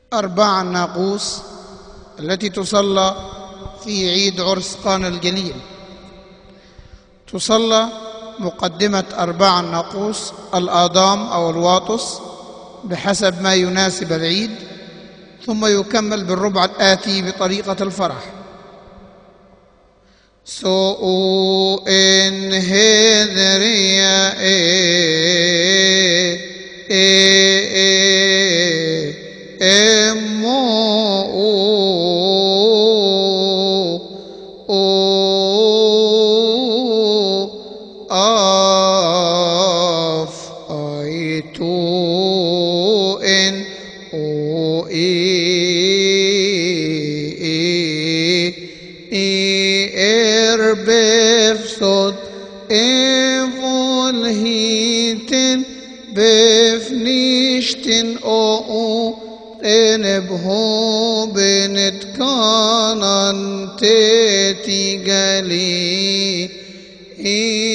أرباع الناقوس التي تصلى في عيد عرس قانا الجليل. تصلى مقدمة أرباع الناقوس الآضام أو الواطس بحسب ما يناسب العيد، ثم يكمل بالربع الآتي بطريقة الفرح. So in Hedria befsod evol hiten befnishten enebho benet kanan teti gali